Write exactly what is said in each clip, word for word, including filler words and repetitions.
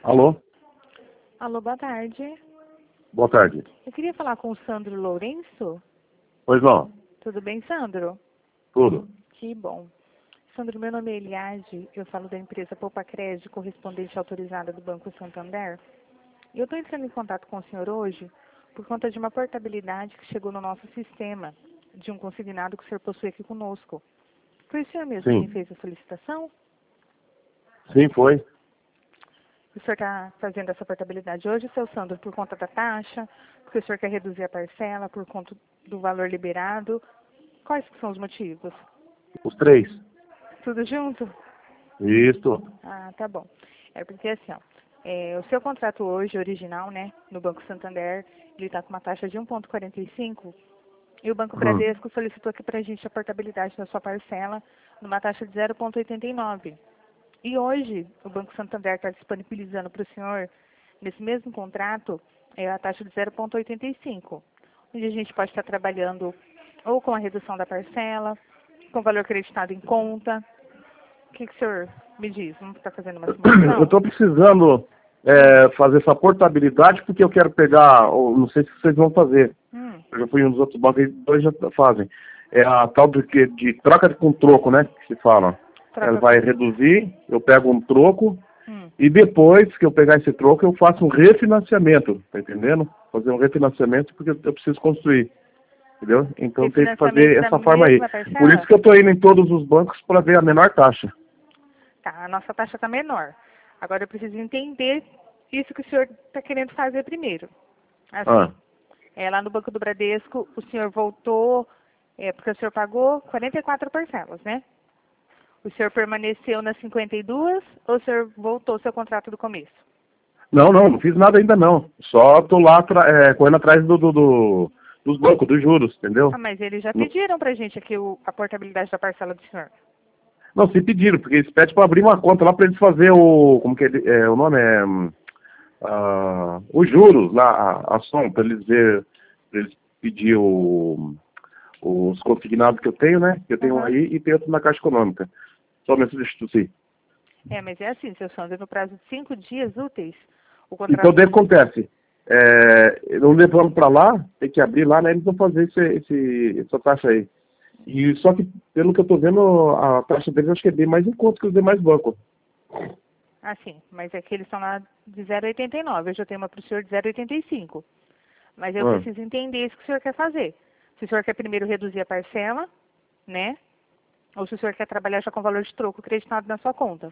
Alô? Alô, boa tarde. Boa tarde. Eu queria falar com o Sandro Lourenço. Pois não. Tudo bem, Sandro? Tudo. Que bom. Sandro, meu nome é Eliade, eu falo da empresa Poupa Crédito, correspondente autorizada do Banco Santander. Eu estou entrando em contato com o senhor hoje por conta de uma portabilidade que chegou no nosso sistema, de um consignado que o senhor possui aqui conosco. Foi o senhor mesmo Sim. quem fez a solicitação? Sim, foi. O senhor está fazendo essa portabilidade hoje, seu Sandro, por conta da taxa, porque o senhor quer reduzir a parcela, por conta do valor liberado. Quais que são os motivos? Os três. Tudo junto? Isso. Ah, tá bom. É porque assim, ó, é, o seu contrato hoje, original, né, no Banco Santander, ele está com uma taxa de um vírgula quarenta e cinco e o Banco Hum. Bradesco solicitou aqui para a gente a portabilidade da sua parcela numa taxa de zero vírgula oitenta e nove. E hoje, o Banco Santander está disponibilizando para o senhor, nesse mesmo contrato, é a taxa de zero vírgula oitenta e cinco, onde a gente pode estar trabalhando ou com a redução da parcela, com o valor creditado em conta. O que, que o senhor me diz? Vamos estar fazendo uma simulação? Eu estou precisando é, fazer essa portabilidade porque eu quero pegar, ou não sei se vocês vão fazer. Hum, Eu já fui em um dos outros bancos e dois já fazem. É a tal de, que- de troca com troco, né? Que se fala. Ela troca vai com... reduzir, eu pego um troco Hum, e depois que eu pegar esse troco eu faço um refinanciamento, tá entendendo? Fazer um refinanciamento porque eu preciso construir. Entendeu? Então tem que refinanciamento fazer da essa forma aí. mesma Por isso parcela? que eu estou indo em todos os bancos para ver a menor taxa. Tá, a nossa taxa está menor. Agora eu preciso entender isso que o senhor está querendo fazer primeiro. Assim, Ah, é, lá no Banco do Bradesco, o senhor voltou, é, porque o senhor pagou quarenta e quatro parcelas, né? O senhor permaneceu nas cinquenta e duas ou o senhor voltou ao seu contrato do começo? não, não, não fiz nada ainda não. Só estou lá é, correndo atrás do, do, do- dos bancos, dos juros, entendeu? Ah, mas eles já Não, pediram pra gente aqui o, a portabilidade da parcela do senhor. não, se pediram, porque eles pedem para abrir uma conta lá para eles fazer o. Como que é, é, o nome é. hum, ah, os juros lá, a ação, para eles ver, para eles pedir o, os consignados que eu tenho, né? Que eu tenho um Aham. aí e tem outro na Caixa Econômica. Só me substituir. É, mas é assim, seu Sandro, no prazo de cinco dias úteis, o Então, contrato... daí acontece. É, não levando para lá, tem que abrir lá, né? Eles vão fazer esse, esse, essa taxa aí. E só que, pelo que eu estou vendo, a taxa deles acho que é bem mais em conta que os demais bancos. Ah, sim, mas é que eles estão lá de zero vírgula oitenta e nove. Eu já tenho uma para o senhor de zero vírgula oitenta e cinco. Mas eu Ah, preciso entender isso que o senhor quer fazer. Se o senhor quer primeiro reduzir a parcela, né? Ou se o senhor quer trabalhar já com valor de troco acreditado na sua conta.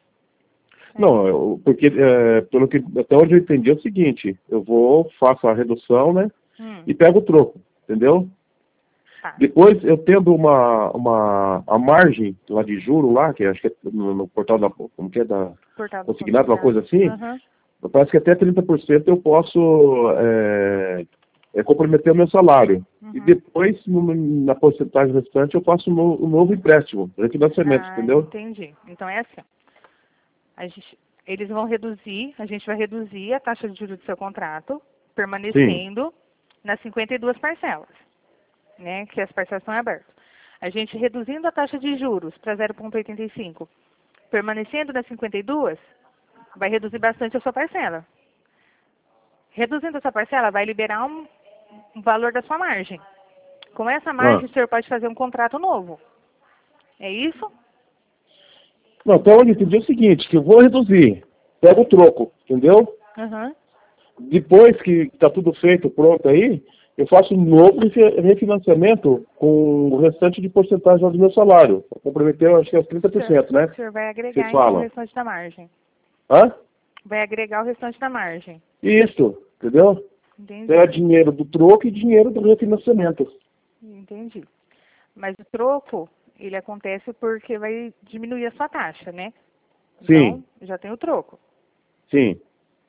não, eu- porque é, pelo que até onde eu entendi é o seguinte, eu vou, faço a redução, né? Hum, E pego o troco, entendeu? tá. Depois eu tendo uma, uma a margem lá de juro lá, que acho que é no, no portal da, como que é, da Portal do consignado, uma coisa consignado. assim, Aham. parece que até trinta por cento eu posso é, é, comprometer o meu salário. E Uhum. depois, no- na porcentagem restante, eu faço um, no- um novo empréstimo, refinanciamento, Ah, entendeu? entendi. Então é assim. Ó. A gente, eles vão reduzir, a gente vai reduzir a taxa de juros do seu contrato, Sim, permanecendo nas cinquenta e duas parcelas, né? Que as parcelas estão abertas. A gente reduzindo a taxa de juros para zero vírgula oitenta e cinco, permanecendo nas cinquenta e duas, vai reduzir bastante a sua parcela. Reduzindo essa parcela, vai liberar um, um valor da sua margem. Com essa ah. margem, o senhor pode fazer um contrato novo. É isso? Não, então eu entendi o seguinte, que eu vou reduzir, pego o troco, entendeu? Aham. Depois que está tudo feito, pronto aí, eu faço um novo refi- refinanciamento com o restante de porcentagem do meu salário. Para comprometer, eu acho que é os trinta O por senhor, cento, né? o senhor vai Vocês agregar, então, o falam. restante da margem. Hã? Vai agregar o restante da margem. Isso, entendeu? Entendi. É dinheiro do troco e dinheiro do refinanciamento. Entendi. Mas o troco, ele acontece porque vai diminuir a sua taxa, né? Sim, Então, já tem o troco. sim.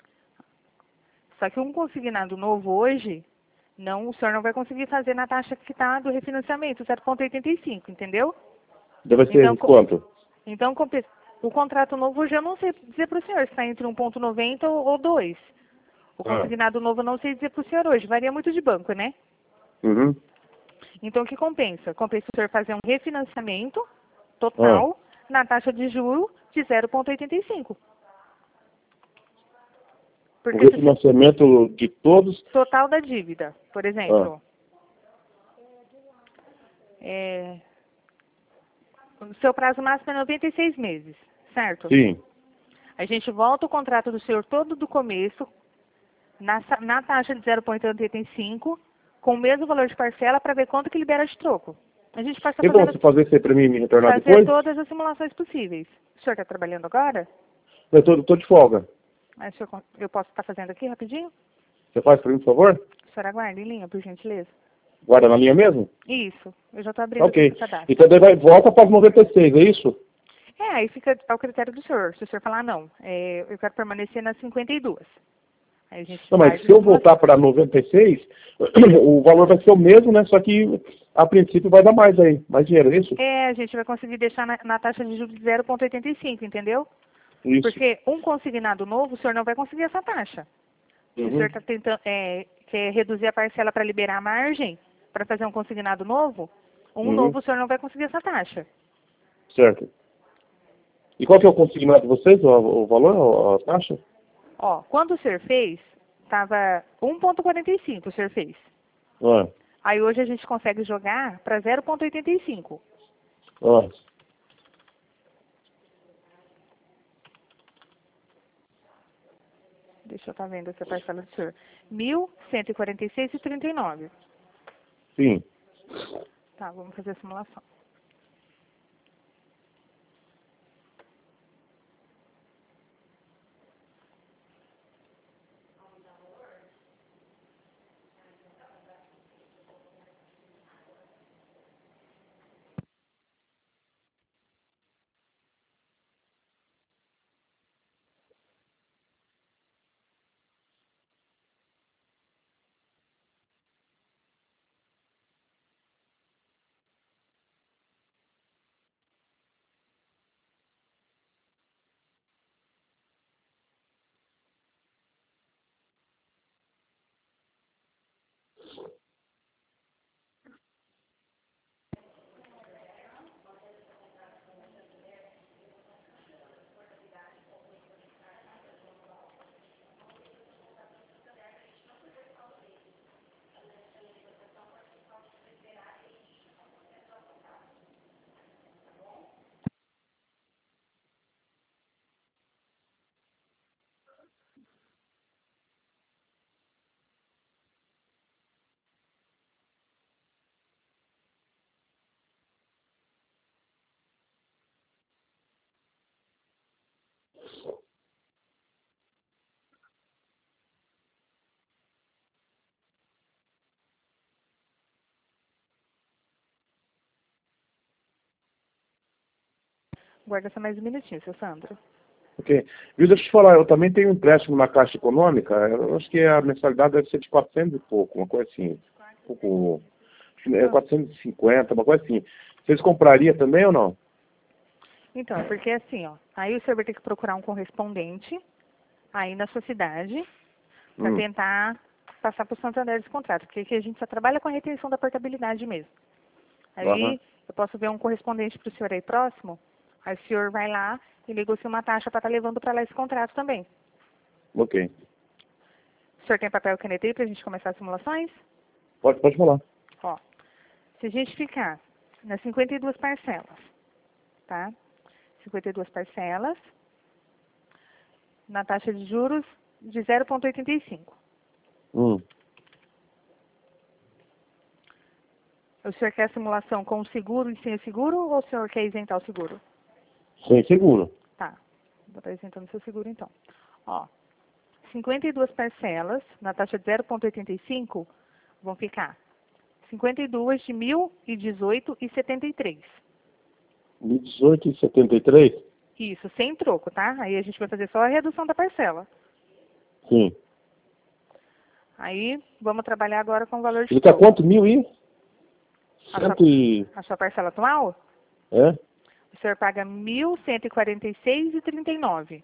Só que um consignado novo hoje, não, o senhor não vai conseguir fazer na taxa que está do refinanciamento, zero vírgula oitenta e cinco, entendeu? Deve Então, ser co- quanto? então compe- o contrato novo hoje eu não sei dizer para o senhor se está entre um vírgula noventa ou, ou dois. O Ah, consignado novo eu não sei dizer para o senhor hoje, varia muito de banco, né? uhum. Então, o que compensa? Compensa o senhor fazer um refinanciamento Ah, total na taxa de juro de zero vírgula oitenta e cinco. O Porque se- refinanciamento de todos. total da dívida, por exemplo. É, o seu prazo máximo é noventa e seis meses, certo? Sim. A gente volta o contrato do senhor todo do começo, na, sa- na taxa de zero vírgula oitenta e cinco, com o mesmo valor de parcela, para ver quanto que libera de troco. A gente pode estar Tem como fazendo, você fazer isso aí para mim e me retornar fazer depois? todas as simulações possíveis. O senhor está trabalhando agora? Eu tô, tô de folga. Mas o senhor con- eu posso estar fazendo aqui rapidinho? Você faz para mim, por favor? O senhor aguarde em linha, por gentileza. Guarda na linha mesmo? Isso, eu já estou abrindo aqui Ok. o cadastro. Então daí vai, volta para as noventa e seis, é isso? É, aí fica ao critério do senhor. Se o senhor falar, não, é, eu quero permanecer nas cinquenta e duas. Aí a gente Não, faz mas a se eu simulação. voltar para noventa e seis, o valor vai ser o mesmo, né? Só que a princípio vai dar mais aí, mais dinheiro, é isso? É, a gente vai conseguir deixar na, na taxa de juros de zero vírgula oitenta e cinco, entendeu? Isso. Porque um consignado novo, o senhor não vai conseguir essa taxa. Se o Uhum. senhor está tentando, é, quer reduzir a parcela para liberar a margem, para fazer um consignado novo, um Uhum. novo o senhor não vai conseguir essa taxa. Certo. E qual que é o consignado de vocês, o, o valor, a taxa? Ó, quando o senhor fez, estava um vírgula quarenta e cinco o senhor fez. Ah, Aí hoje a gente consegue jogar para zero vírgula oitenta e cinco. ah. Deixa eu estar vendo essa parcela do senhor. mil cento e quarenta e seis e trinta e nove. Sim. Tá, vamos fazer a simulação. Guarda só mais um minutinho, seu Sandro. Ok. Viu, deixa eu te falar, eu também tenho um empréstimo na Caixa Econômica, eu acho que a mensalidade deve ser de quatrocentos e pouco, uma coisa assim. Um pouco, acho que é quatrocentos e cinquenta, uma coisa assim. Vocês comprariam também ou não? Então, é porque assim, ó, aí o senhor vai ter que procurar um correspondente aí na sua cidade para Hum. tentar passar para o Santander esse contrato, porque aqui a gente só trabalha com a retenção da portabilidade mesmo. Aí Aham. eu posso ver um correspondente para o senhor aí próximo, aí o senhor vai lá e negocia uma taxa para estar levando para lá esse contrato também. Ok. O senhor tem papel e caneta aí para a gente começar as simulações? Pode, pode falar. Ó, se a gente ficar nas cinquenta e duas parcelas, tá? cinquenta e duas parcelas, na taxa de juros de zero vírgula oitenta e cinco. Hum. O senhor quer a simulação com o seguro e sem o seguro, ou o senhor quer isentar o seguro? Sem seguro. Tá, vou estar isentando o seu seguro então. Ó, cinquenta e duas parcelas, na taxa de zero vírgula oitenta e cinco, vão ficar cinquenta e duas de mil e dezoito e setenta e três. mil e dezoito e setenta e três? Isso, sem troco, tá? Aí a gente vai fazer só a redução da parcela. Sim. Aí, vamos trabalhar agora com o valor de Ele tá troco. quanto? Mil e? A sua, Cento e... a sua parcela atual, É? o senhor paga mil cento e quarenta e seis e trinta e nove.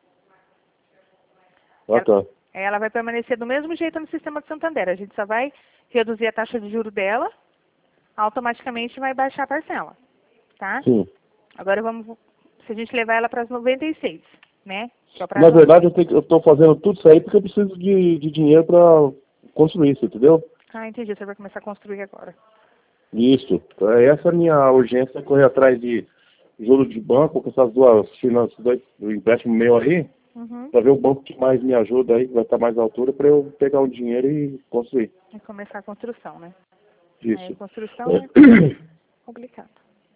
Ah, tá. Ela vai permanecer do mesmo jeito no sistema de Santander. A gente só vai reduzir a taxa de juro dela, automaticamente vai baixar a parcela, tá? Sim. Agora vamos, se a gente levar ela para as noventa e seis né? Que é o Na prazo. verdade, eu, tenho, eu tô fazendo tudo isso aí porque eu preciso de, de dinheiro para construir isso, entendeu? Ah, entendi. Você vai começar a construir agora. Isso. É essa a minha urgência, correr atrás de juro de banco, com essas duas finanças, dois, do empréstimo meu aí, Uhum. para ver o banco que mais me ajuda aí, que vai estar mais à altura, para eu pegar o dinheiro e construir. E começar a construção, né? Aí a Isso. construção é complicado.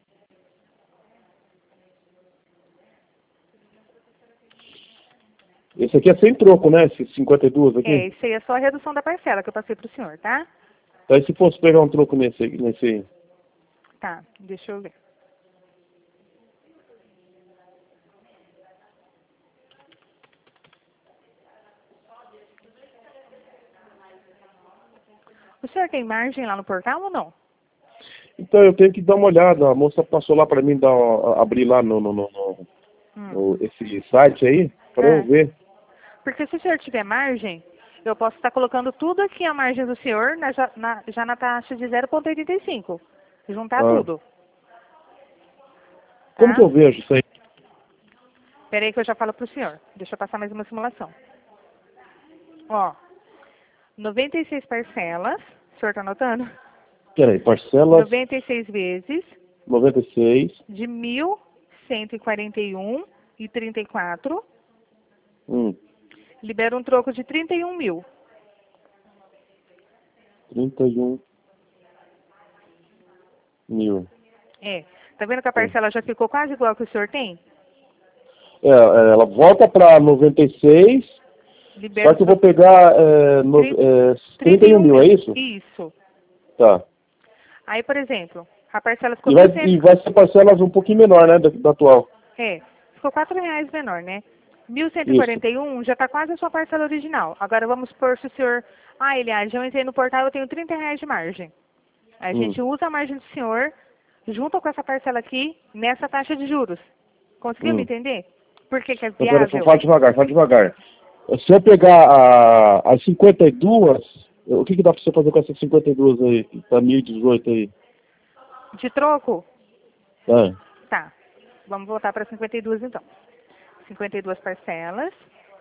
Esse aqui é sem troco, né? Esse cinquenta e dois aqui? É, isso aí é só a redução da parcela que eu passei pro senhor, tá? Aí se fosse pegar um troco nesse, nesse aí. Tá, deixa eu ver. O senhor tem margem lá no portal ou não? Então eu tenho que dar uma olhada. A moça passou lá para mim dar, abrir lá no, no, no, no- Hum. no- esse site aí, para eu É. ver. Porque se o senhor tiver margem, eu posso estar colocando tudo aqui a margem do senhor na, já, na, já na taxa de zero vírgula oitenta e cinco. Juntar Ah, tudo, como que tá? eu vejo isso aí? Espera aí que eu já falo pro senhor. Deixa eu passar mais uma simulação. Ó, noventa e seis parcelas, o senhor tá anotando? Peraí, parcelas noventa e seis vezes noventa e seis. de mil cento e quarenta e um e trinta e quatro, Hum, libera um troco de trinta e um mil. trinta e um mil. É. Tá vendo que a Hum. parcela já ficou quase igual que o senhor tem? É, é, ela volta para noventa e seis, Libera só o que eu vou troco. pegar é, no, é, trinta trinta e e um um mil, é mil. isso? Isso. Tá. Aí, por exemplo, a parcela ficou E vai, mil e cem. e vai ser parcelas um pouquinho menor, né, da, da atual. É, ficou quatro reais menor, né? Mil cento e e Isso. quarenta e um já está quase a sua parcela original. Agora vamos supor se o senhor... Ah, Eliade, eu entrei no portal, eu tenho trinta reais de margem. A Hum. gente usa a margem do senhor, junto com essa parcela aqui, nessa taxa de juros. Conseguiu me Hum. entender? Por que que é Então, peraí, viável? fala devagar, fala devagar. Se eu pegar a, as cinquenta e duas, o que, que dá para você fazer com essas cinquenta e duas aí, para mil e dezoito aí? De troco? Ah, Tá. Vamos voltar para cinquenta e duas então. cinquenta e duas parcelas.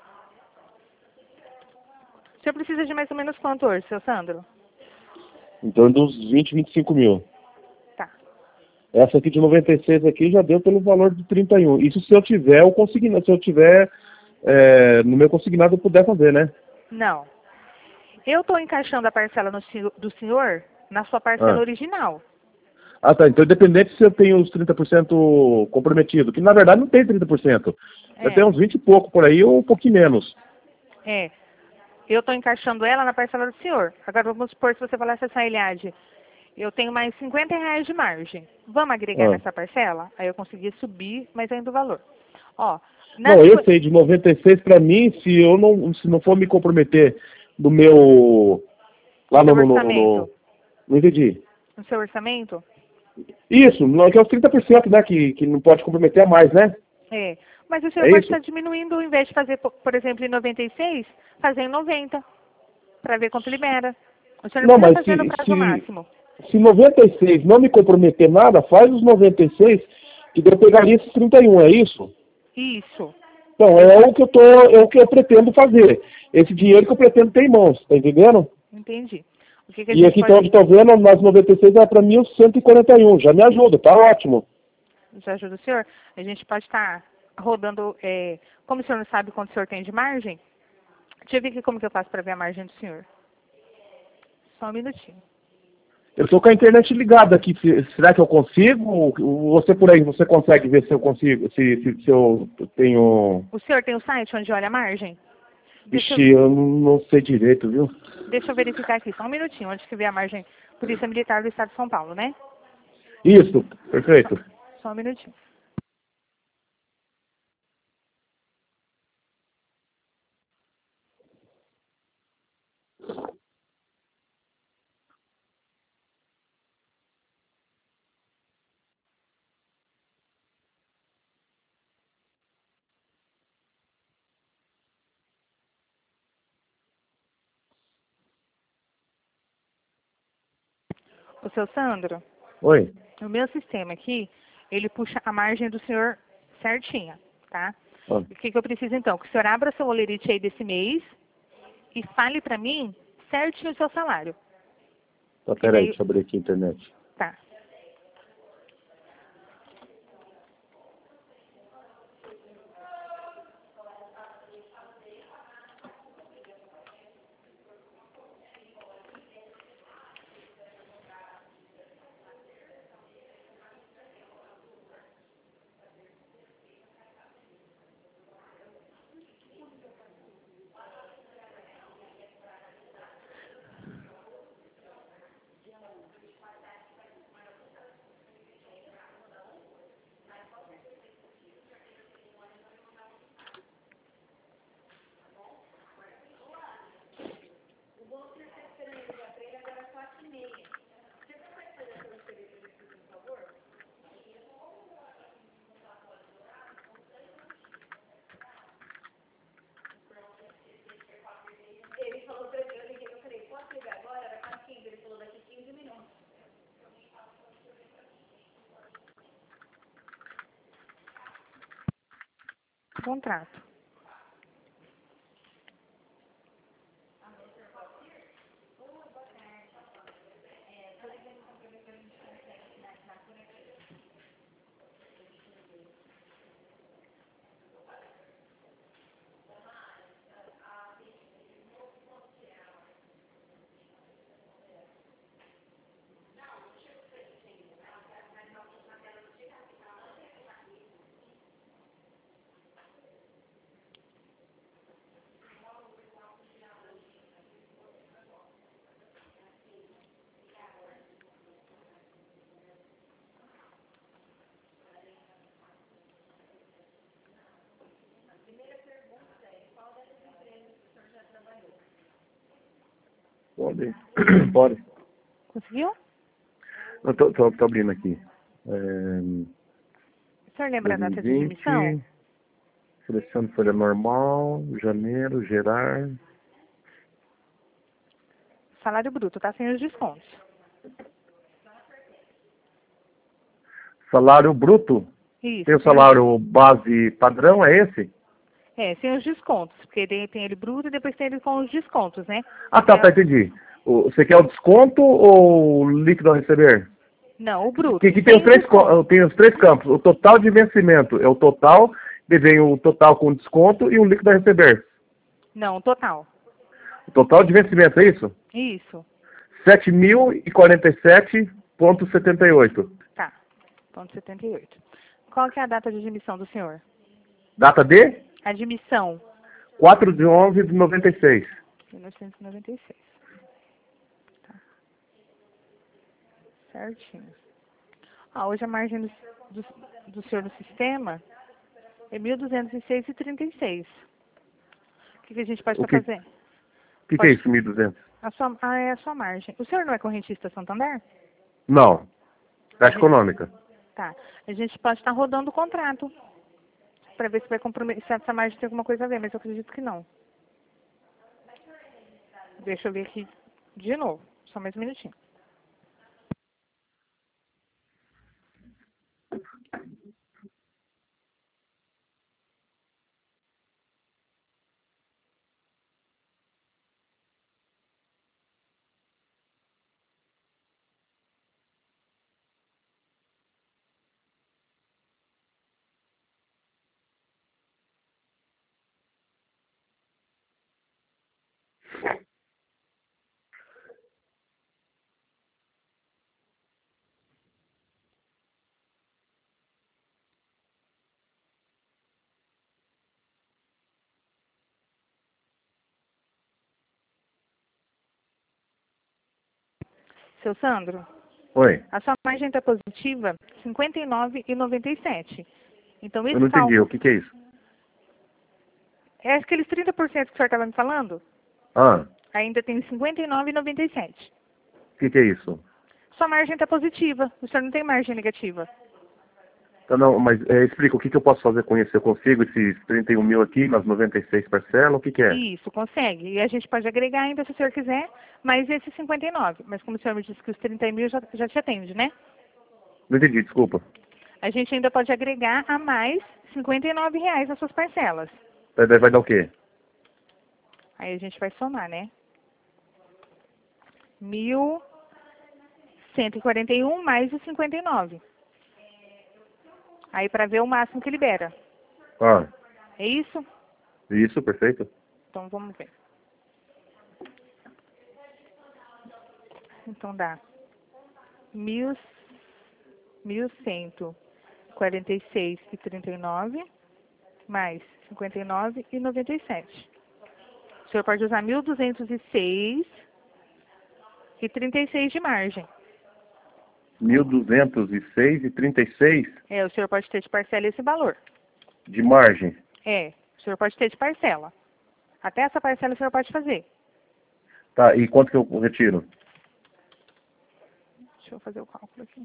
O senhor precisa de mais ou menos quanto hoje, seu Sandro? em torno dos vinte, vinte e cinco mil. Tá. Essa aqui de noventa e seis aqui já deu pelo valor de trinta e um. Isso se eu tiver o consignado, se eu tiver é, no meu consignado eu puder fazer, né? Não. Eu estou encaixando a parcela no senhor- do senhor na sua parcela Ah. original. Ah, tá. Então, independente se eu tenho os trinta por cento comprometido, que na verdade não tem trinta por cento. Eu tenho É, uns vinte e pouco por aí ou um pouquinho menos. é. Eu estou encaixando ela na parcela do senhor. Agora vamos supor se você falasse essa Eliade, eu tenho mais cinquenta reais de margem. Vamos agregar Ah. nessa parcela? Aí eu consegui subir mais ainda o valor. Ó, na Não, cinqu- esse aí de noventa e seis para mim, se eu não, se não for me comprometer no meu, no lá no, seu no, no, no, orçamento, no- não entendi. no seu orçamento, Isso, não, que é os trinta por cento, né, que, que não pode comprometer a mais, né? é. Mas o senhor É pode isso? estar diminuindo, ao invés de fazer, po- por exemplo, em noventa e seis, fazer em noventa, para ver quanto libera. O senhor não Não, precisa mas fazer no se, prazo se, máximo. se noventa e seis não me comprometer nada, faz os noventa e seis que daí eu pegaria esses trinta e um, é isso? Isso. Então, é o que eu tô, é o que eu pretendo fazer. Esse dinheiro que eu pretendo ter em mãos, tá entendendo? Entendi. O que, que a E gente aqui, então, pode... onde tô vendo, nas noventa e seis é para mim os cento e quarenta e um, já me ajuda, tá ótimo. Já ajuda o senhor? A gente pode estar rodando... é, como o senhor não sabe quanto o senhor tem de margem, deixa eu ver aqui como que eu faço para ver a margem do senhor. Só um minutinho. Eu tô com a internet ligada aqui, se- será que eu consigo? Você por aí, você consegue ver se eu consigo, se, se, se eu tenho... O senhor tem o site onde olha a margem? Deixa Ixi, eu, eu não sei direito, viu? deixa eu verificar aqui, só um minutinho, onde que vê a margem Polícia Militar do Estado de São Paulo, né? Isso, Só, perfeito. só um minutinho. O seu Sandro, Oi. o meu sistema aqui, ele puxa a margem do senhor certinha, tá? Ah, O que, que eu preciso então? Que o senhor abra seu olerite aí desse mês e fale para mim certinho o seu salário. tá, Que peraí, daí... deixa eu abrir aqui a internet. Tá. Contrato. Pode. Pode. Conseguiu? Eu tô, tô, tô abrindo aqui. É, O senhor lembra a data de admissão? dois mil e vinte, seleção de folha normal, janeiro, gerar. Salário bruto, tá? Sem os descontos. Salário bruto. Isso. Tem o sem os- salário base padrão, é esse? É, sem os descontos. Porque tem, tem ele bruto e depois tem ele com os descontos, né? Ah, tá, É, tá, entendi. O- Você quer o desconto ou o líquido a receber? não, o bruto. Que, que tem, os sem três, co- desconto. tem os três campos. O total de vencimento é o total, e vem o total com desconto e o líquido a receber. Não, total. O total de vencimento, é isso? Isso. sete mil e quarenta e sete vírgula setenta e oito. Tá. Ponto setenta e oito. Qual que é a data de admissão do senhor? Data de Admissão. quatro de onze de noventa e seis. mil novecentos e noventa e seis. Tá. Certinho. Ah, hoje a margem do, do, do senhor no sistema é mil duzentos e seis vírgula trinta e seis. O que, que a gente pode O estar que, fazendo? que, que Pode. é isso, mil e duzentos? A sua, ah, é a sua margem. O senhor não é correntista Santander? Não. A Caixa gente, econômica. tá. A gente pode estar rodando o contrato para ver se vai comprometer, se essa margem tem alguma coisa a ver, mas eu acredito que não. Deixa eu ver aqui de novo. Só mais um minutinho. Seu Sandro, Oi. a sua margem está positiva cinquenta e nove vírgula noventa e sete. Então Eu esse não entendi. cálculo O que, que é isso? é aqueles trinta por cento que o senhor estava me falando? Ah, Ainda tem cinquenta e nove vírgula noventa e sete. o que, que é isso? Sua margem está positiva. O senhor não tem margem negativa. Tá, não, mas é, explica, o que, que eu posso fazer com isso? Eu consigo esses trinta e um mil aqui, nas noventa e seis parcelas? O que, que é? Isso, consegue. E a gente pode agregar ainda se o senhor quiser, mais esses cinquenta e nove. Mas como o senhor me disse que os trinta mil já, já, te atende, né? Não entendi, desculpa. A gente ainda pode agregar a mais cinquenta e nove reais as suas parcelas. Daí daí vai dar o quê? Aí a gente vai somar, né? mil cento e quarenta e um mais os cinquenta e nove. Aí para ver o máximo que libera. Ah, É isso? isso, perfeito. Então vamos ver. Então dá mil, mil cento e quarenta e seis e trinta e nove mais cinquenta e nove e noventa e sete. O senhor pode usar mil duzentos e seis e trinta e seis de margem. mil duzentos e seis e trinta e seis É, o senhor pode ter de parcela esse valor. de margem. É, o senhor pode ter de parcela. Até essa parcela o senhor pode fazer. Tá, e quanto que eu retiro? Deixa eu fazer o cálculo aqui.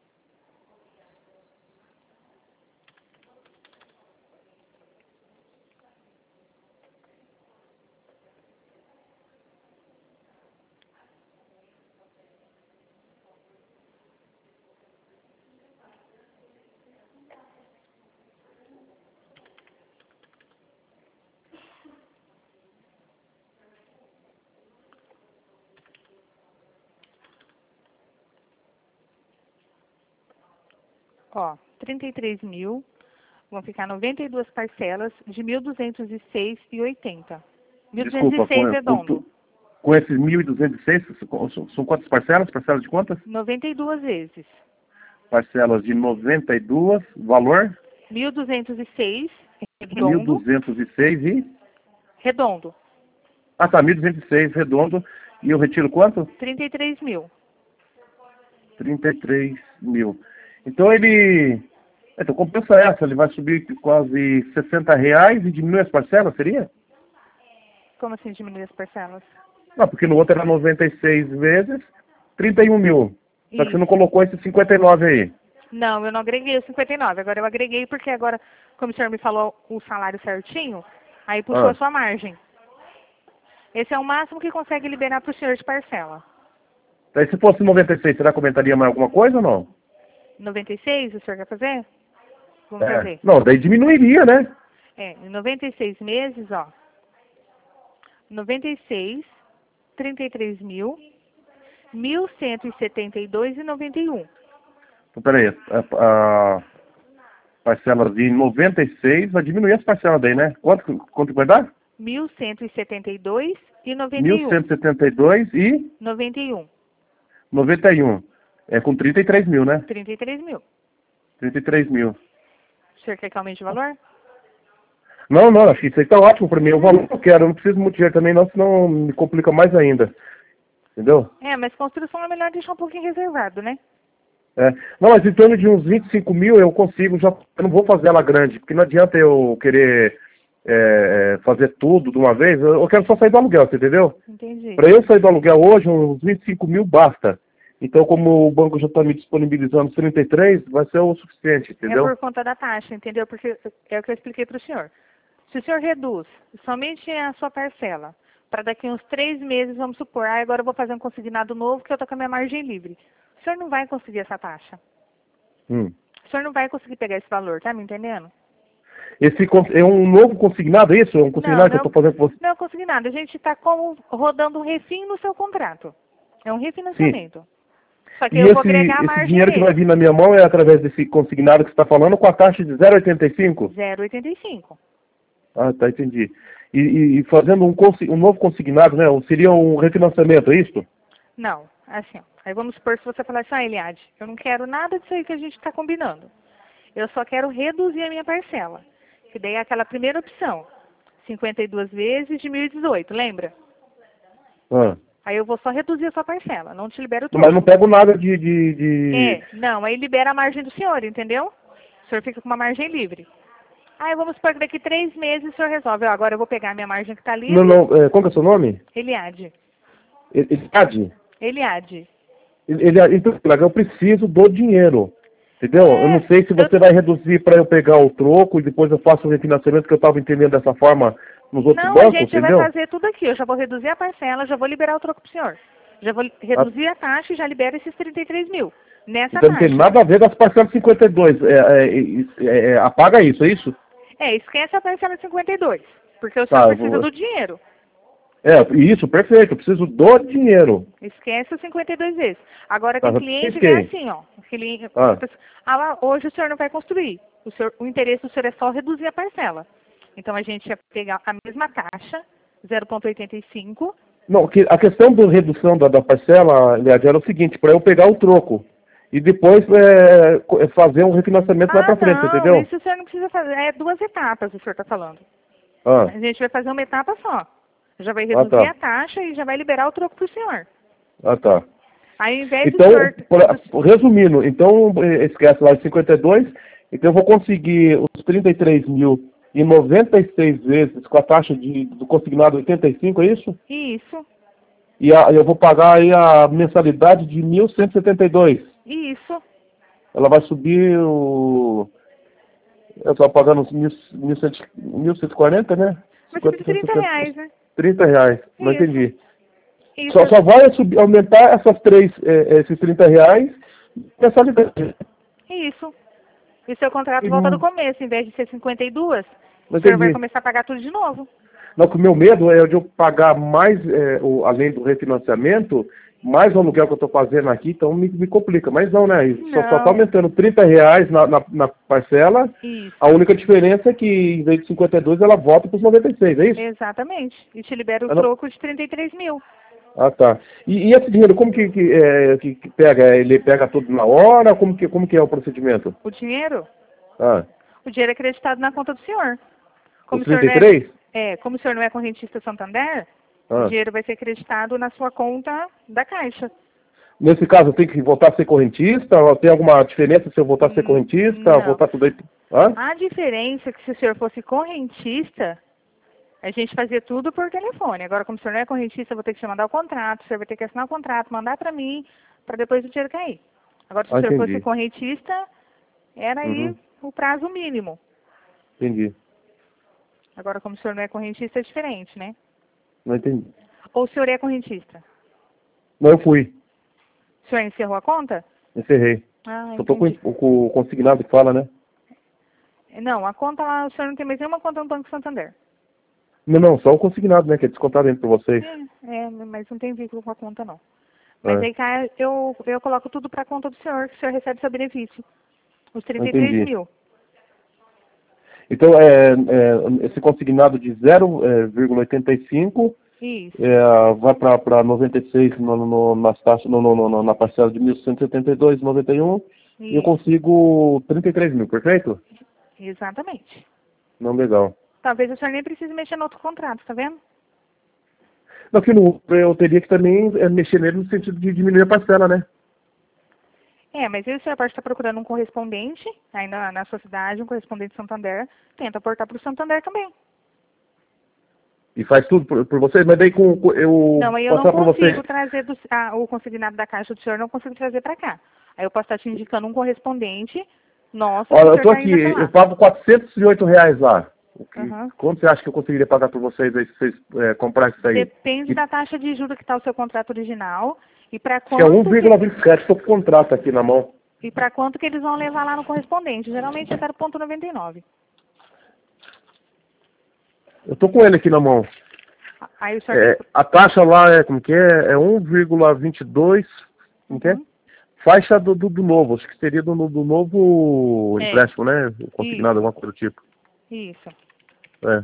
Ó, trinta e três mil, vão ficar noventa e duas parcelas de mil duzentos e seis e oitenta. mil duzentos e Desculpa, seis com, com, redondo. tu- com esses mil duzentos e seis, são, são quantas parcelas? Parcelas de quantas? noventa e duas vezes. Parcelas de noventa e dois, valor? mil duzentos e seis mil redondo. duzentos e seis e... Redondo. Ah, tá, mil duzentos e seis redondo. E eu retiro quanto? trinta e três mil. trinta e três mil. Então ele... Então compensa essa, ele vai subir quase sessenta reais e diminui as parcelas, seria? Como assim diminuir as parcelas? Não, porque no outro era noventa e seis vezes trinta e um mil. Só que você não Isso. colocou esse cinquenta e nove aí. Não, eu não agreguei os cinquenta e nove. Agora eu agreguei porque agora, como o senhor me falou o salário certinho, aí puxou Ah. a sua margem. Esse é o máximo que consegue liberar para o senhor de parcela. Daí se fosse noventa e seis, será que aumentaria mais alguma coisa ou não? noventa e seis, o senhor quer fazer? Vamos É. fazer. Não, daí diminuiria, né? É, em noventa e seis meses, ó. noventa e seis, trinta e três mil, mil cento e setenta e dois e noventa e um. Então, peraí, a, a parcela de noventa e seis vai diminuir as parcelas daí, né? Quanto, quanto vai dar? mil cento e setenta e dois e noventa mil e um. cento e setenta e dois e noventa e um. noventa e um. É com trinta e três mil, né? trinta e três mil. trinta e três mil. O senhor quer que aumente o valor? Não, não, acho que isso aí tá ótimo pra mim. O valor que eu quero, eu não preciso muito dinheiro também, não, senão me complica mais ainda. Entendeu? É, mas construção é melhor deixar um pouquinho reservado, né? É. Não, mas em torno de uns vinte e cinco mil eu consigo, já, eu não vou fazer ela grande, porque não adianta eu querer é, fazer tudo de uma vez, eu, eu quero só sair do aluguel, você entendeu? Entendi. Para eu sair do aluguel hoje, uns vinte e cinco mil basta. Então, como o banco já está me disponibilizando trinta e três, vai ser o suficiente, entendeu? É por conta da taxa, entendeu? Porque é o que eu expliquei para o senhor. Se o senhor reduz somente a sua parcela, para daqui uns três meses, vamos supor, ah, agora eu vou fazer um consignado novo que eu estou com a minha margem livre. O senhor não vai conseguir essa taxa. Hum. O senhor não vai conseguir pegar esse valor, tá me entendendo? Esse cons- é um novo consignado, é isso? É um consignado Não, que eu não, estou fazendo com você? não é consignado. A gente está como rodando um refim no seu contrato. É um refinanciamento. Só que E eu vou esse, agregar a esse margem dinheiro que vai dele. vir na minha mão é através desse consignado que você está falando com a taxa de zero vírgula oitenta e cinco? zero vírgula oitenta e cinco. Ah, tá, entendi. E, e- e fazendo um, consi- um novo consignado, né? Seria um refinanciamento, é isso? Não, assim, ó. Aí vamos supor se você falar assim, ah, Eliade, eu não quero nada disso aí que a gente está combinando. Eu só quero reduzir a minha parcela. Que daí é aquela primeira opção. cinquenta e duas vezes de mil e dezoito, lembra? Ah. Aí eu vou só reduzir a sua parcela, não te libero Mas não tudo. pego nada de... de, de... É, não, aí libera a margem do senhor, entendeu? O senhor fica com uma margem livre. Aí vamos supor que daqui três meses o senhor resolve, ó, agora eu vou pegar a minha margem que está livre. Não, não, é, qual que é o seu nome? Eliade. Eliade? Eliade. Ele, então, eu preciso do dinheiro, entendeu? É, eu não sei se você eu- vai reduzir para eu pegar o troco e depois eu faço o refinanciamento que eu estava entendendo dessa forma nos outros Não, bancos, a gente entendeu? vai fazer tudo aqui. Eu já vou reduzir a parcela, já vou liberar o troco pro senhor. Já vou reduzir a taxa e já libero esses trinta e três mil. Nessa Então não tem taxa. nada a ver das parcelas cinquenta e dois. É, é, é, é, apaga isso, é isso? É, esquece a parcela cinquenta e dois, porque o Tá, senhor eu precisa vou... do dinheiro. É, isso, perfeito. Eu preciso do dinheiro. Esquece os cinquenta e dois vezes. Agora Tá, tem já cliente que é pesquei. assim, ó. Cliente, Ah, ah, lá, hoje o senhor não vai construir. O, senhor, o interesse do senhor é só reduzir a parcela. Então a gente ia pegar a mesma taxa, zero vírgula oitenta e cinco. não, que, a questão da redução da, da parcela, Leandro, era o seguinte, para eu pegar o troco e depois é, co- é, fazer um refinanciamento mais Ah, para frente, não, entendeu? isso o senhor não precisa fazer. É duas etapas o senhor está falando. Ah, A gente vai fazer uma etapa só. Já vai ah reduzir tá. a taxa e já vai liberar o troco para o senhor. Ah, tá. Aí, ao invés do Então, senhor... pra- do- resumindo, então eh, esquece lá os cinquenta e dois, então eu vou conseguir os trinta e três mil em noventa e seis vezes com a taxa de, do consignado oitenta e cinco, é isso? Isso, E a, eu vou pagar aí a mensalidade de mil cento e setenta e dois. isso. Ela vai subir o... Eu estou pagando uns mil, mil cento mil cento e quarenta, né? Vai subir cinquenta, de trinta setenta, reais, né? trinta reais, não Isso. entendi. Isso, Só, só vai subir, aumentar essas três, eh, esses trinta reais mensalidade. isso. E seu contrato E, volta do começo. Em vez de ser cinquenta e dois, não o senhor vai entendi. começar a pagar tudo de novo. Não, que o meu medo é de eu pagar mais, é, o, além do refinanciamento, mais o aluguel que eu estou fazendo aqui, então me, me complica. Mas não, né? Só está Não. aumentando trinta reais na, na, na parcela. Isso. A única diferença é que, em vez de cinquenta e dois, ela volta para os noventa e seis, é isso? Exatamente. E te libera o Ah, não. troco de trinta e três mil. Ah, tá. E, e esse dinheiro, como que, que, é, que, que pega? Ele pega tudo na hora? Como que, como que é o procedimento? O dinheiro? Ah, O dinheiro é acreditado na conta do senhor. Como os o senhor trinta não e é, três? é, como o senhor não é correntista Santander, o Ah. dinheiro vai ser acreditado na sua conta da Caixa. Nesse caso, eu tenho que voltar a ser correntista? Ou tem alguma diferença se eu voltar a ser Hum, correntista? não. Voltar tudo aí? Hã? A diferença é que se o senhor fosse correntista, a gente fazia tudo por telefone. Agora, como o senhor não é correntista, eu vou ter que te mandar o contrato, o senhor vai ter que assinar o contrato, mandar para mim, para depois o dinheiro cair. Agora, se Ah, o senhor entendi. fosse correntista, era aí Uhum. o prazo mínimo. Entendi. Agora, como o senhor não é correntista, é diferente, né? Não entendi. Ou o senhor é correntista? Não, eu fui. O senhor encerrou a conta? Encerrei. Ah, Só tô com entendi. o, com o consignado que fala, né? Não, a conta lá, o senhor não tem mais nenhuma conta no Banco Santander. Não, não, só o consignado, né? Que é descontado dentro pra vocês. É, é, mas não tem vínculo com a conta, não. Mas É. aí cá eu, eu coloco tudo para a conta do senhor, que o senhor recebe seu benefício. Os trinta e três Entendi. mil. Então, é, é, esse consignado de zero vírgula oitenta e cinco Isso. é, vai para noventa e seis no, no, nas taxas, no, no, no, na parcela de mil cento e setenta e dois vírgula noventa e um e eu Isso. consigo trinta e três mil, perfeito? Exatamente. Não, legal. Talvez o senhor nem precise mexer no outro contrato, tá vendo? Não, que no, eu teria que também é, mexer nele no sentido de diminuir a parcela, né? É, mas aí o senhor pode estar procurando um correspondente, aí na, na sua cidade, um correspondente Santander, tenta aportar para o Santander também. E faz tudo por, por vocês, mas daí com, com- eu Não, aí eu não passar para vocês. consigo trazer do, ah, o consignado da caixa do senhor, não consigo trazer para cá. Aí eu posso estar te indicando um correspondente nosso, que Olha, o eu senhor tô está aqui, indo até eu lá. pago quatrocentos e oito reais lá. O que- Aham. Quanto você acha que eu conseguiria pagar para vocês aí, se vocês é, comprarem isso aí? Depende E- da taxa de juros que está o seu contrato original e para Que é um quanto, vírgula que, vinte e sete, estou com o contrato aqui na mão. e para quanto que eles vão levar lá no correspondente. Geralmente é zero vírgula noventa e nove. Eu tô com ele aqui na mão. Aí o senhor É, tem... a taxa lá é, como que é? É um vírgula vinte e dois, como que é? Uhum. Faixa do, do, do novo, acho que seria do, do novo É. empréstimo, né? Consignado, alguma coisa do tipo. Isso. É.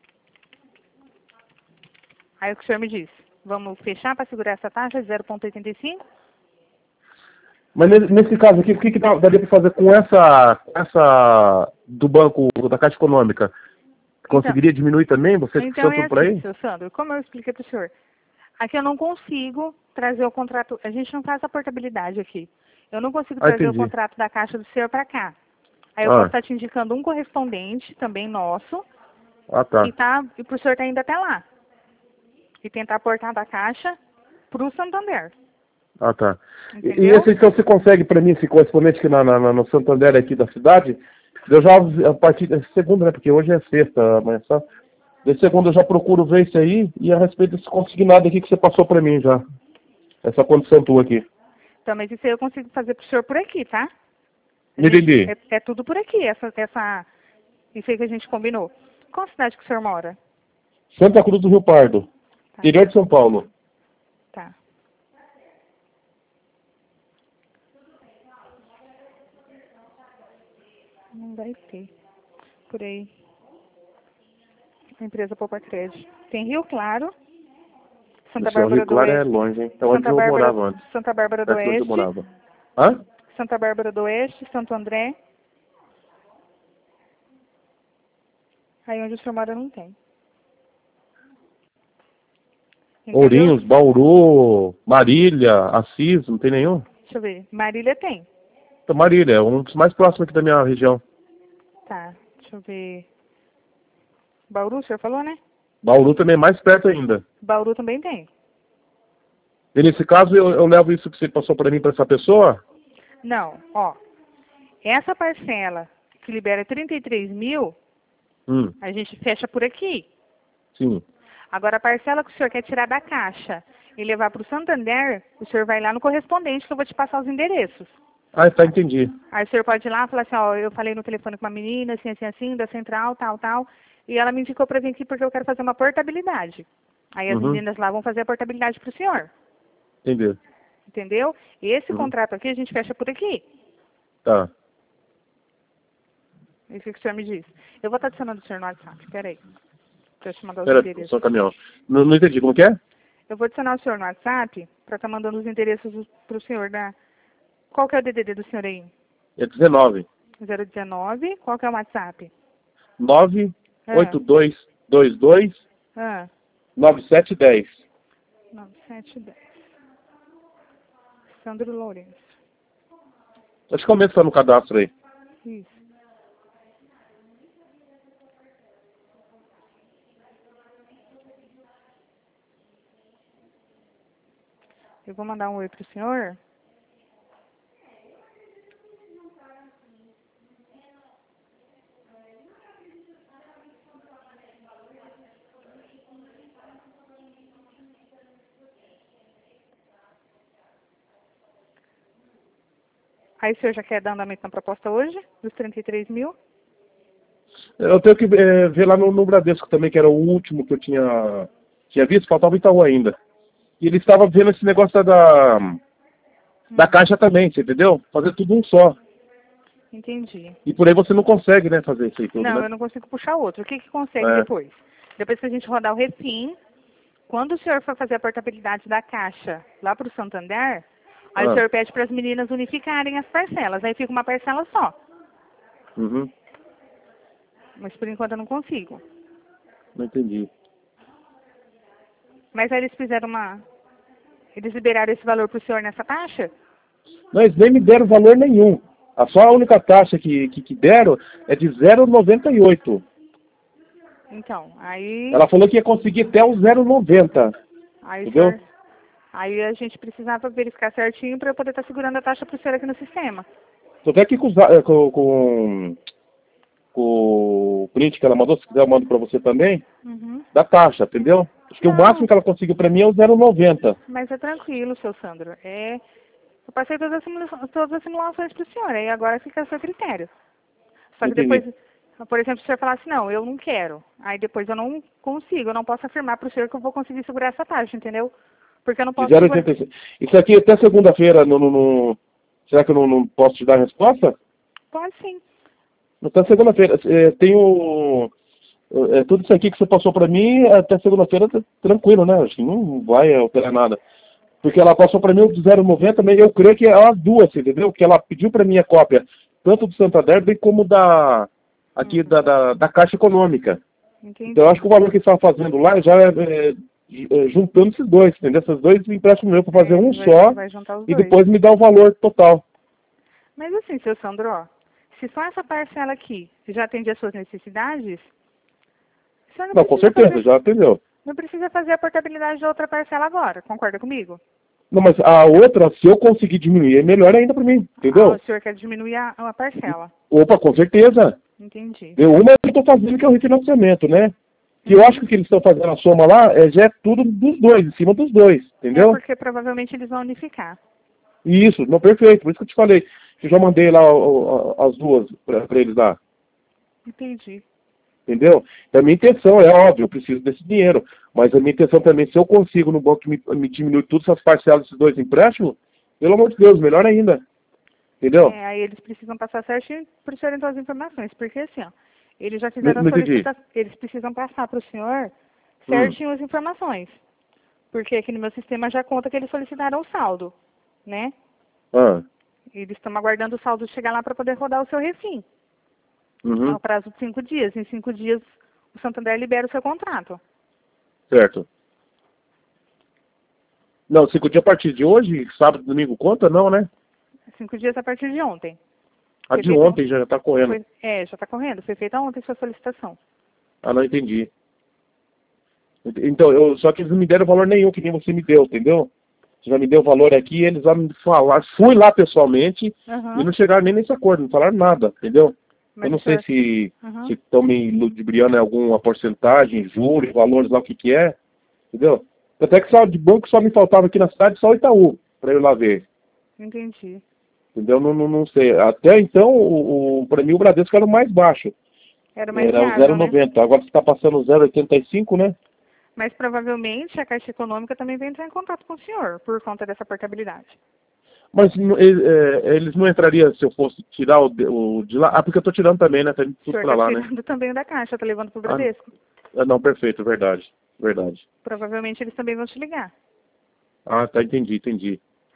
Aí o que o senhor me disse? Vamos fechar para segurar essa taxa de zero vírgula oitenta e cinco? Mas nesse, nesse caso aqui, o que, que dá- daria para fazer com essa, com essa do banco, da Caixa Econômica? Conseguiria diminuir também? Vocês que Então estão é tudo por assim, aí? seu Sandro, como eu expliquei para o senhor, aqui eu não consigo trazer o contrato, a gente não faz a portabilidade aqui. Eu não consigo Ah, trazer o entendi. contrato da Caixa do senhor para cá. Aí eu Ah. posso estar te indicando um correspondente, também nosso, Ah, tá. e, tá, e para o senhor estar indo até lá. E tentar aportar da Caixa para o Santander. Ah, tá. E, e Entendeu? esse, então, você consegue para mim, esse correspondente aqui na, na, na- no Santander aqui da cidade? Eu já, a partir da segunda, né? Porque hoje é sexta, amanhã só. De segunda eu já procuro ver isso aí e a respeito desse consignado aqui que você passou para mim já. Essa condição tua aqui. Então, mas isso aí eu consigo fazer pro senhor por aqui, tá? Não entendi. É, é tudo por aqui, essa, essa, isso aí que a gente combinou. Qual cidade que o senhor mora? Santa Cruz do Rio Pardo, Tá. interior de São Paulo. Tá. Não vai ter. Por aí. A empresa Poupa Crédito. Tem Rio Claro, Santa O seu Bárbara Rio do Claro é Oeste. longe, hein? É onde Santa eu Bárbara, morava antes. Santa Bárbara do Perto de onde eu Oeste. morava. Hã? Santa Bárbara do Oeste, Santo André. Aí onde o senhor mora não tem. Entendeu? Ourinhos, Bauru, Marília, Assis, não tem nenhum? Deixa eu ver. Marília tem. Então, Marília, é um dos mais próximos aqui da minha região. Tá. Deixa eu ver. Bauru, o senhor falou, né? Bauru também é mais perto ainda. Bauru também tem. E nesse caso, eu, eu levo isso que você passou para mim para essa pessoa? Não, ó. Essa parcela que libera trinta e três mil, Hum, a gente fecha por aqui. sim. Agora, a parcela que o senhor quer tirar da caixa e levar para o Santander, o senhor vai lá no correspondente que eu vou te passar os endereços. Ah, tá, entendi. Aí o senhor pode ir lá e falar assim, ó, eu falei no telefone com uma menina, assim, assim, assim, da central, tal, tal, e ela me indicou para vir aqui porque eu quero fazer uma portabilidade. Aí as Uhum. meninas lá vão fazer a portabilidade para o senhor. Entendi. Entendeu? E esse Uhum. contrato aqui a gente fecha por aqui. Tá. Isso que o senhor me diz. Eu vou estar adicionando o senhor no WhatsApp, peraí. Deixa eu te mandar os Pera, endereços. só um caminhão. Não, não entendi, como que é? Eu vou adicionar o senhor no WhatsApp para estar mandando os endereços para o senhor da... Qual que é o D D D do senhor aí? É dezenove. zero dezenove, qual que é o WhatsApp? nove oito Ah, dois dois dois ah, nove sete um zero. nove sete um zero. Sandro Lourenço. Acho que começa no cadastro aí. Isso. Eu vou mandar um oi pro senhor. Aí o senhor já quer dar andamento na proposta hoje, dos trinta e três mil? Eu tenho que é, ver lá no, no Bradesco também, que era o último que eu tinha, tinha visto, faltava o Itaú ainda. E ele estava vendo esse negócio da, da caixa também, você entendeu? Fazer tudo um só. Entendi. E por aí você não consegue, né, fazer isso aí tudo, Não, né? eu não consigo puxar outro. O que que consegue É. depois? Depois que a gente rodar o refim, quando o senhor for fazer a portabilidade da caixa lá para o Santander, aí Ah. o senhor pede para as meninas unificarem as parcelas. Aí fica uma parcela só. Uhum. Mas por enquanto eu não consigo. Não entendi. Mas aí eles fizeram uma... Eles liberaram esse valor para o senhor nessa taxa? Não, eles nem me deram valor nenhum. A só a única taxa que, que, que deram é de zero vírgula noventa e oito. Então, aí... Ela falou que ia conseguir até o zero vírgula noventa. Aí, o Entendeu? senhor, aí a gente precisava verificar certinho para eu poder estar segurando a taxa para o senhor aqui no sistema. Tô até aqui com, os da- eh, com, com, com o print que ela mandou, se quiser eu mando pra você também, Uhum. da taxa, entendeu? Acho que Não. o máximo que ela conseguiu pra mim é o zero vírgula noventa. Mas é tranquilo, seu Sandro. É... Eu passei todas as, simula... todas as simulações para o senhor, aí agora fica a seu critério. Só que Entendi. depois, por exemplo, se o senhor falar assim, não, eu não quero. Aí depois eu não consigo, eu não posso afirmar para o senhor que eu vou conseguir segurar essa taxa, entendeu? Porque eu não De posso zero segurar... vírgula oitenta e seis. Isso aqui até segunda-feira, no, no, no- será que eu não, não posso te dar a resposta? Pode sim. Até segunda-feira. É, tem o... É, tudo isso aqui que você passou pra mim, até segunda-feira tá tranquilo, né? Acho que não vai alterar nada. Porque ela passou pra mim o de zero vírgula noventa, mas eu creio que é as duas, entendeu? Porque ela pediu pra mim a cópia, tanto do Santander, bem como da... Aqui Uhum. da, da, da Caixa Econômica. Entendi. Então eu acho que o valor que eles estavam fazendo lá já é, é, é, juntando esses dois, entendeu? Esses dois empréstimos meus para fazer É, um vai, só vai juntar os e dois. depois me dar o valor total. Mas assim, seu Sandro, ó, se só essa parcela aqui já atende às suas necessidades, o senhor não, Não, com precisa certeza, fazer, já entendeu. não precisa fazer a portabilidade de outra parcela agora, concorda comigo? Não, mas a outra, se eu conseguir diminuir, é melhor ainda para mim, Ah, entendeu? o senhor quer diminuir a, a parcela. Opa, com certeza. Entendi. Eu, uma eu estou fazendo que é o refinanciamento, né? Que eu acho que o que eles estão fazendo a soma lá é, já é tudo dos dois, em cima dos dois, É entendeu? porque provavelmente eles vão unificar. Isso, não, perfeito, por isso que eu te falei. Eu já mandei lá o- o- as duas para eles lá. Entendi. Entendeu? Então, a minha intenção, é óbvio, eu preciso desse dinheiro. Mas a minha intenção também, se eu consigo no banco me, me diminuir tudo essas parcelas desses dois empréstimos, pelo amor de Deus, melhor ainda. Entendeu? É, aí eles precisam passar certinho para o senhor então as informações, porque assim, ó, eles já Não, fizeram a não entendi. solicitação, eles precisam passar para o senhor Hum. certinho as informações, porque aqui no meu sistema já conta que eles solicitaram o saldo, né? Ah. Eles estão aguardando o saldo chegar lá para poder rodar o seu refim. Uhum. Ao prazo de cinco dias. Em cinco dias, o Santander libera o seu contrato. Certo. Não, cinco dias a partir de hoje, sábado, domingo, conta? Não, né? Cinco dias a partir de ontem. A Foi de feita, ontem já tá correndo. foi, é, já está correndo. Foi feita ontem sua solicitação. Ah, não entendi. Então, eu, só que eles não me deram valor nenhum, que nem você me deu, entendeu? Você já me deu o valor aqui, eles já me falaram. Fui lá pessoalmente Uhum. e não chegaram nem nesse acordo, não falaram nada, entendeu? Mas eu não o sei senhor... se Uhum. estão me ludibriando em alguma porcentagem, juros, valores lá, o que que é, entendeu? Até que só de banco só me faltava aqui na cidade só o Itaú, para eu ir lá ver. Entendi. Entendeu? Não, não, não sei. Até então, o, o, para mim, o Bradesco era o mais baixo. Era mais Era o viável, né? zero vírgula noventa. Agora você está passando o zero vírgula oitenta e cinco, né? Mas provavelmente a Caixa Econômica também vai entrar em contato com o senhor, por conta dessa portabilidade. Mas não- e- é, eles não entrariam se eu fosse tirar o de, o de lá? Ah, porque eu estou tirando também, né? Tá indo O tudo senhor para está lá, né? tirando também o da Caixa, está levando para o Ah, Bradesco. ah, não, perfeito, verdade. Verdade. Provavelmente eles também vão te ligar. Ah, tá, entendi, entendi.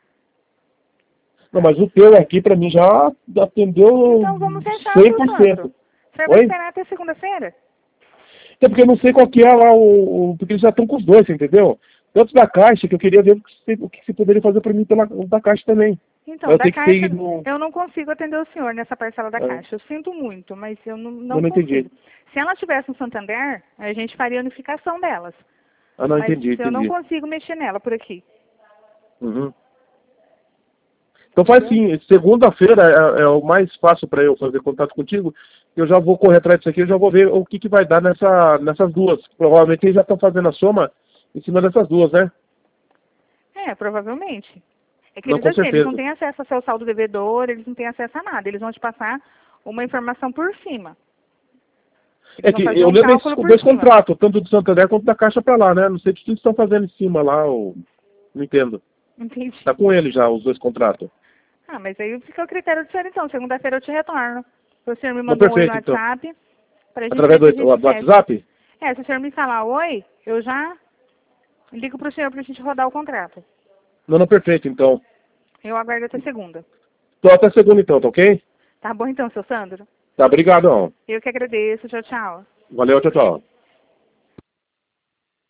Não, mas o teu aqui, para mim, já atendeu Então vamos fechar, cem seu por Sandro. cento. O senhor vai Oi? esperar até segunda-feira? É porque eu não sei qual que é lá o, o- porque eles já estão com os dois, entendeu? Tanto da Caixa, que eu queria ver o que você, o que você poderia fazer para mim pela da Caixa também. Então, Mas eu da tenho que Caixa, ter no... eu não consigo atender o senhor nessa parcela da É, Caixa. Eu sinto muito, mas eu não, eu não não entendi. consigo. Se ela tivesse um Santander, a gente faria a unificação delas. Ah, não, Mas entendi, eu não entendi. consigo mexer nela por aqui. Uhum. Então faz Entendeu? assim, segunda-feira é, é o mais fácil para eu fazer contato contigo. Eu já vou correr atrás disso aqui, eu já vou ver o que, que vai dar nessa, nessas duas. Provavelmente eles já estão fazendo a soma em cima dessas duas, né? É, provavelmente. É que Não, eles com assim, eles não certeza. têm acesso ao seu saldo devedor, eles não têm acesso a nada. Eles vão te passar uma informação por cima. Eles É vão que fazer eu um levo esses cálculo por dois cima. contratos, tanto do Santander quanto da Caixa para lá, né? Não sei o que eles estão fazendo em cima lá, ou... não entendo. Entendi. Tá com ele já, os dois contratos. Ah, mas aí fica o critério do senhor então. Segunda-feira eu te retorno. O senhor me Não, manda um oi no perfeito, então. WhatsApp pra gente Através ver do, se a gente do fecha. WhatsApp? É, se o senhor me falar oi, eu já ligo pro senhor pra gente rodar o contrato. Não, não, perfeito, então. Eu aguardo até segunda. Tô até segunda, então, tá ok? Tá bom então, seu Sandro? Tá, obrigado. Eu que agradeço. Tchau, tchau. Valeu, tchau, tchau.